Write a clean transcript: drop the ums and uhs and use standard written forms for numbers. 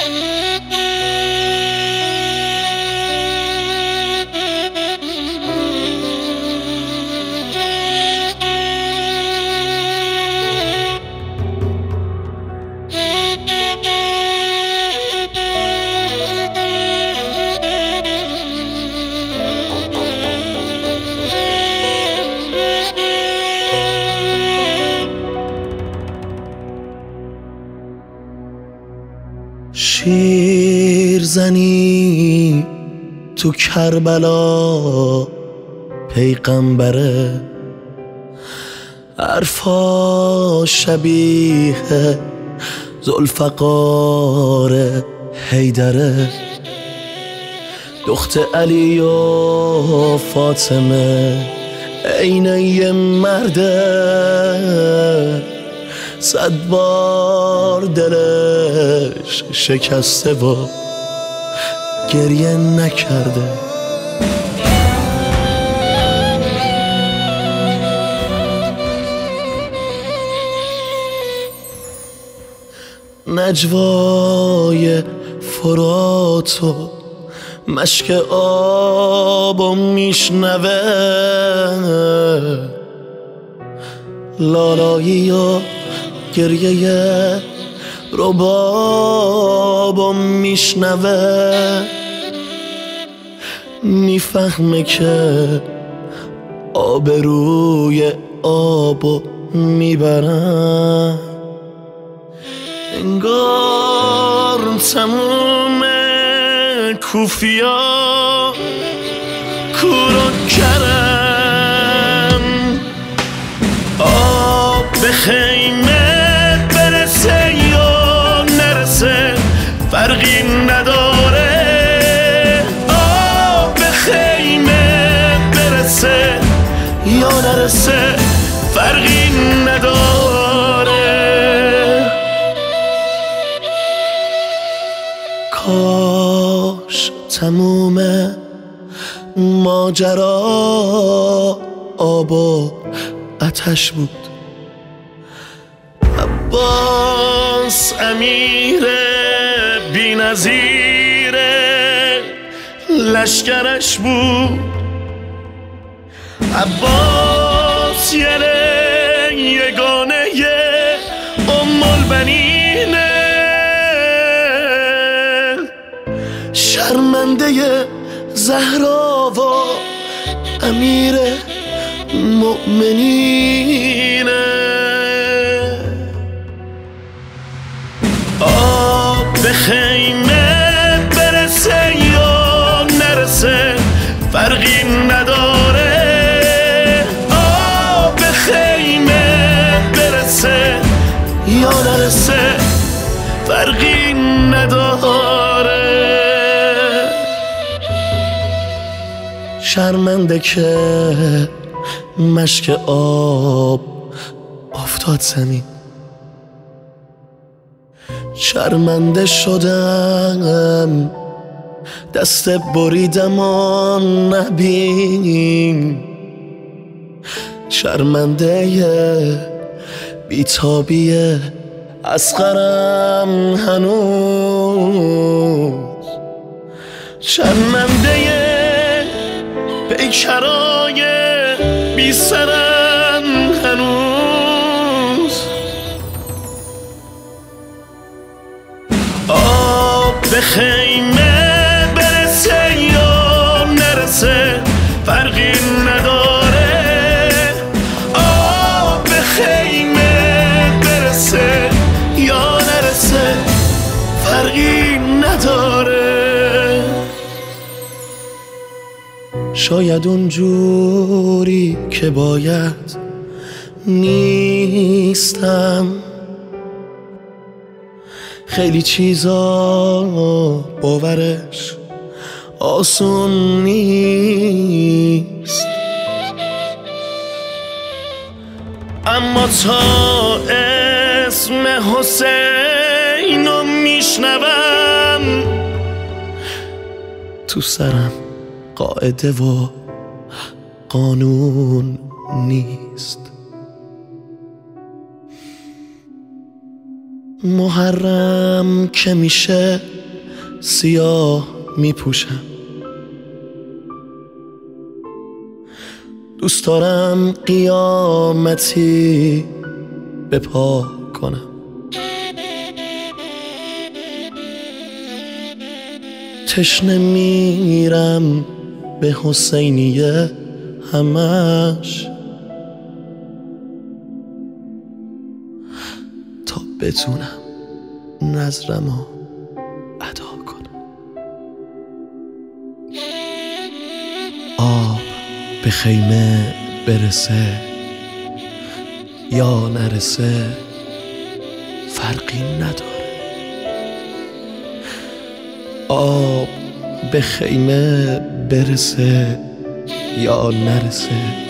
شیرزنی تو کربلا پیغمبره، حرفا شبیه ذوالفقار حیدره، دخت علی و فاطمه عینه یه مرده، 100 بار دلش شکسته و گریه نکرده. نجوای فرات و مشک آبو میشنوه، لالایی و گریه ربابو میشنوه، میفهمه که آبروی آبو میبرن، انگار تموم کوفیا کورو کرم، آب به خیمه برسه یا نرسه فرقی نداره، آب به خیمه برسه یا نرسه فرقی نداره. کاش تموم ماجرا آب و آتش بود، عباس امیر بی‌نظیر لشکرش بود، عباس یگانه ام البنینه، شرمنده زهرا و امیر مؤمنینه، آب به خیمه برسه یا نرسه فرقی نداره، آب به خیمه برسه یا نرسه فرقی نداره. شرمنده که مشک آب افتاد زمین، شرمنده شدم دست بریدم و نبین، شرمنده بیتابی اصغرم هنوز، شرمنده پیکرای بی سرم هنوز، آب به خیمه برسه یا نرسه فرقی نداره، آب به خیمه برسه یا نرسه فرقی نداره. شاید اونجوری که باید نیستم، خیلی چیزا باورش آسون نیست، اما تا اسم حسینو میشنوم تو سرم قاعده و قانون نیست. محرم که میشه سیاه میپوشم. دوست دارم قیامتی به پا کنم. تشنه میرم به حسینیه همش تا بتونم نظرمو ادا کنم. آب به خیمه برسه یا نرسه فرقی نداره. آب به خیمه برسه یا نرسه